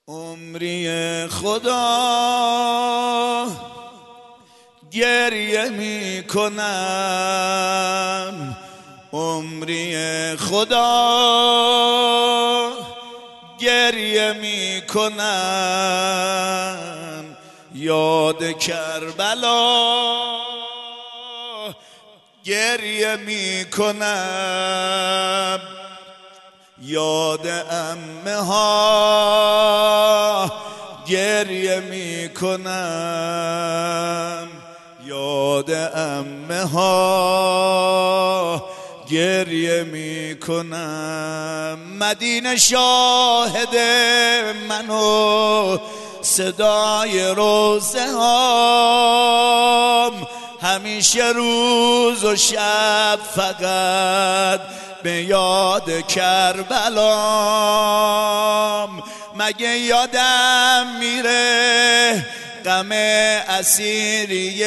عمری خدا گریه می کنم، عمری خدا گریه می کنم، یاد کربلا گریه می کنم، یاد عمه ها گریه می کنم، یاد عمه ها گریه می کنم. مدینه شاهد منو، صدای روزه هام همیشه روز و شب فقط به یاد کربلام. مگه یادم میره غم اسیری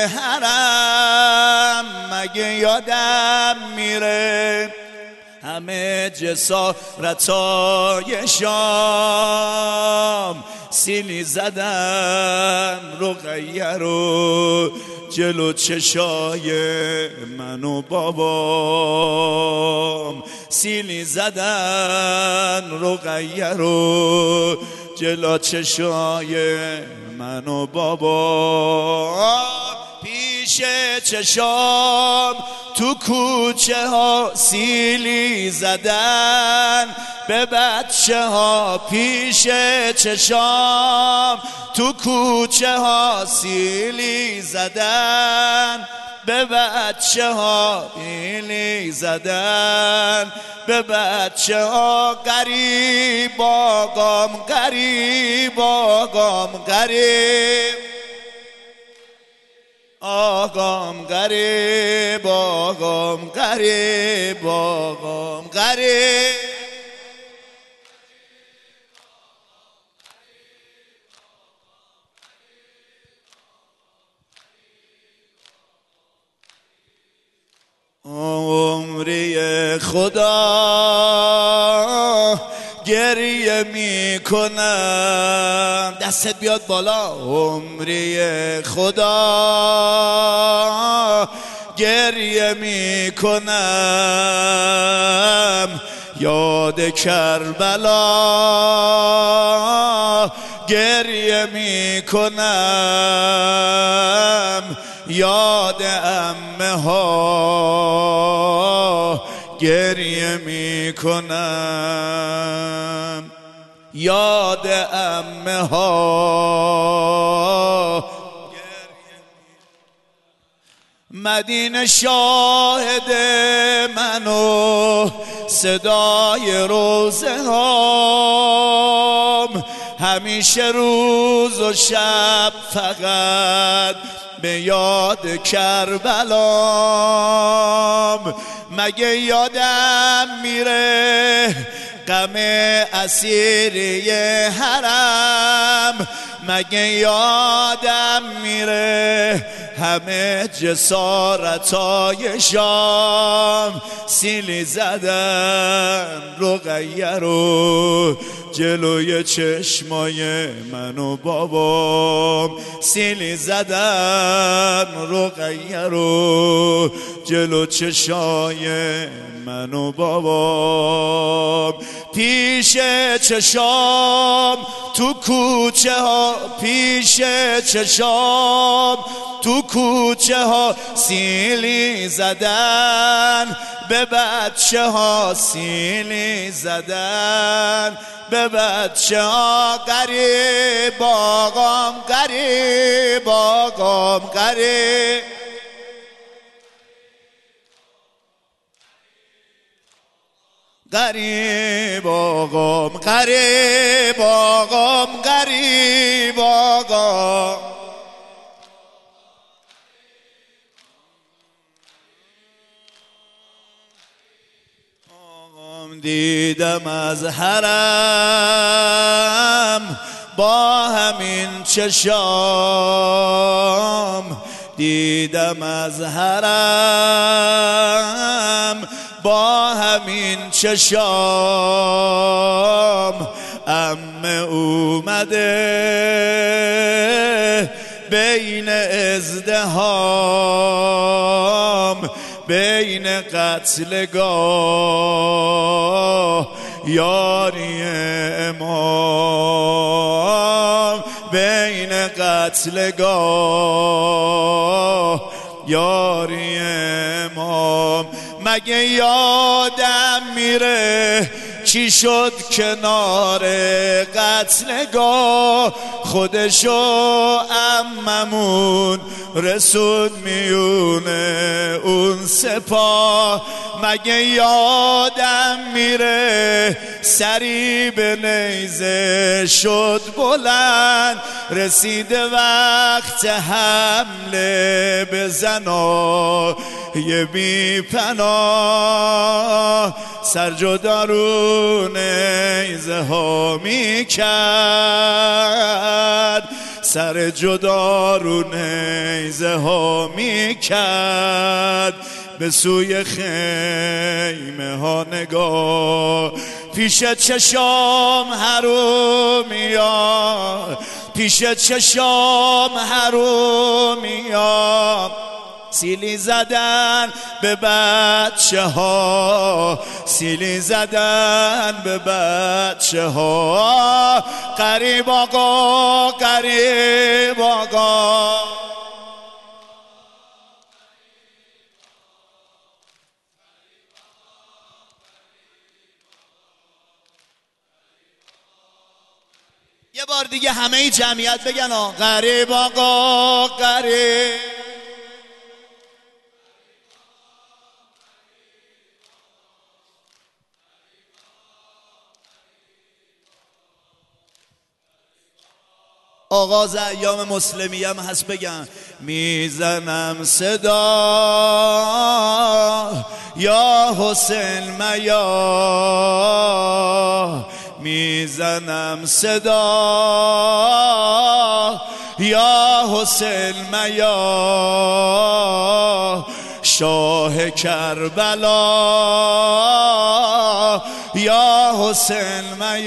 حرم؟ مگه یادم میره همه جسارتای شام؟ سیلی زدن رقیه رو جلو چشای من و بابام، سیلی زدن رقیه رو جلو چشای من و بابام. پیش چشام تو کوچه ها سیلی زدن به بچه ها، پیش چشام تو کوچه ها سیلی زدن به بچه ها، سیلی زدن به بچه ها. غریب آقام، غریب آقام، غریب آقام، غریب آقام، غریب آقام، غریب. عمری خدا گریه می کنم، دستت بیاد بالا. عمری خدا گریه می کنم، یاد کربلا گریه می کنم، یاد عمه ها گریه می کنم، یاد عمه ها. مدینه شاهد منو، صدای روزه هام همیشه روز و شب فقط به یاد کربلام. مگه یادم میره غم اسیری حرم؟ مگه یادم میره همه جسارتای شام؟ سیلی زدن رقیه رو جلوی چشمای من و بابام، سیلی زدن رقیه رو جلو چشای من و بابام. پیش چشام تو کوچه ها، پیش چشام تو کوچه ها سیلی زدن به بچه ها، سیلی زدن به بچه ها. غریب آقام، غریب آقام، غریب غریب آقام، غریب آقام، غریب آقام. دیدم از حرم با همین چشام، دیدم از حرم با همین چشام، عمه اومده بین ازدحام، بین قتلگاه یاری امام، بین قتلگاه یاری امام. مگه یادم میره چی شد کنار قتلگاه، خودشو عممون رسون میونه اون سپاه. مگه یادم میره سری به نیزه شد بلند، رسیده وقت حمله به زنا یه بی پناه، سر جدا رو نیزه ها می کرد، سر جدا رو نیزه ها می کرد. به سوی خیمه ها نگاه، پیش چشام حرومیان، پیش چشام حرومیان سیلی زدن به بچه ها، سیلی زدن به بچه ها. قریب آقا، قریب آقا، یه بار دیگه همه جمعیت بگن قریب آقا، قریب. آغاز ایام مسلمی هم هست بگن میزنم صدا یا حسین میا، میزنم صدا یا حسین میا، شاه کربلا یا حسین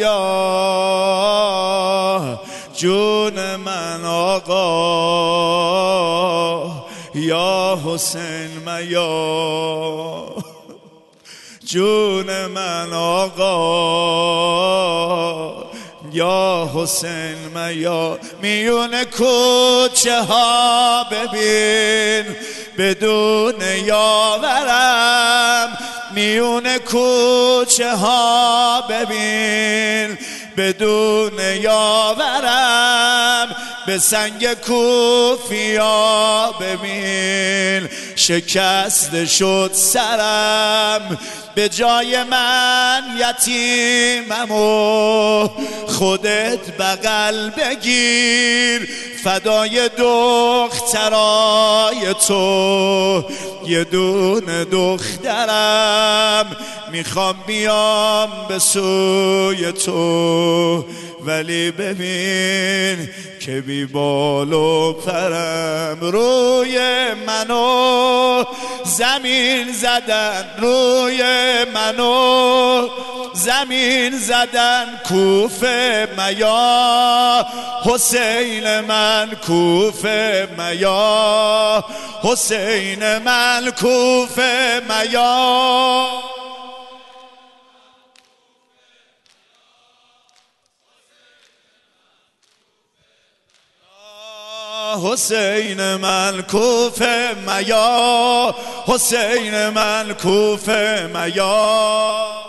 میا، جون من آقا یا حسین میا، جون من آقا یا حسین میا. میون کوچه ها ببین بدون یاورم، میون کوچه ها ببین بدون یاورم، به سنگ کوفیا ببین شکسته شد سرم، به جای من یتیمم و خودت بغل بگیر، فدای دخترای تو یه دونه دخترم، میخوام بیام به سوی تو، ولی ببین که بی بال و پرم. روی منو زمین زدن، روی منو زمین زدن، کوفه میا حسین من، کوفه میا حسین من، کوفه میا. حسین من کوفه میا، حسین من کوفه میا.